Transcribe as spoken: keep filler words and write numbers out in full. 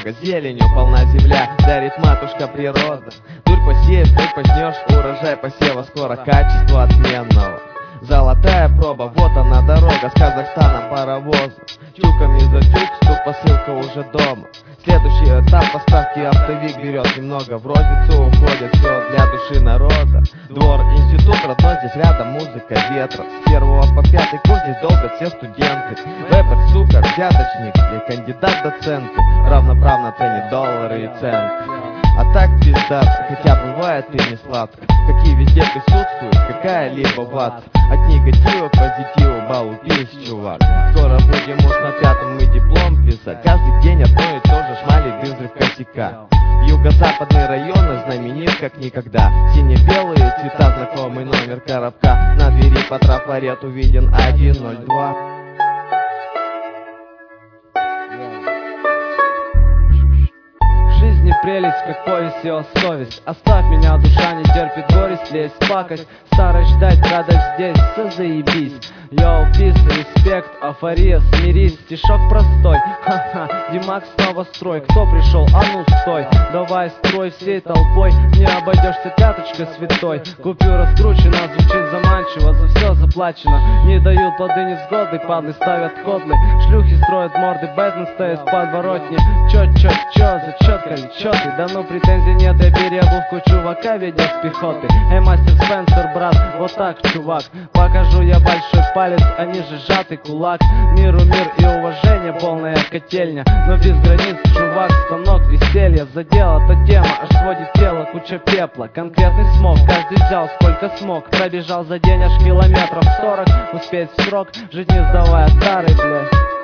много, зеленью полна земля, дарит матушка природа. Дурь посеешь, дурь пожнешь, урожай посева скоро, качество отменного. Золотая проба, вот она дорога с Казахстаном паровоза. Тюками за тюк, стук, посылка уже дома. Следующий этап поставки оптовик берет немного. В розницу уходит все для души народа. Двор, институт родной, здесь рядом музыка ветра. С первого по пятый курс здесь долго все студенты. Рэпер, сука, взяточник и кандидат доценты равноправно ценит доллары и центы. А так пизда, хотя бывает и не сладко. Какие везде присутствуют, какая-либо вата. От негатива к позитиву балупись, чувак. Скоро будем уж на пятом мы диплом писать. Каждый день одно и то же, шмали без взрыв косяка. Юго-западный район знаменит как никогда. Сине-белые цвета, знакомый номер коробка. На двери по трафарету виден один ноль два. Прелесть, как повесть его совесть. Оставь меня, душа не терпит горесть, лезть, пакость. Старость ждать, радость здесь, все заебись. Йоу, пис, респект, афория, смирись. Стишок простой, ха-ха, Димак снова строй. Кто пришел? А ну стой, давай строй всей толпой. Не обойдешься, пяточка святой. Купюра скручена, звучит заманчиво, за все заплачено. Не дают плоды невзгоды, падлы ставят кодлы. Шлюхи строят морды, Бэтмен стоит в подворотне. Чё, чё, чё, зачетка ли чё ты? Да ну претензий нет, я переобувку чувака ведя с пехоты. Эй, мастер Спенсер, брат, вот так, чувак. Покажу я большой палец, а ниже сжатый кулак. Миру мир и уважение, полная котельня. Но без границ, чувак, станок веселья. Задела та тема, аж сводит тело, куча пепла. Конкретный смог, каждый взял сколько смог. Пробежал за день аж километров сорок. Успеть в срок, жить не сдавая старый, блядь.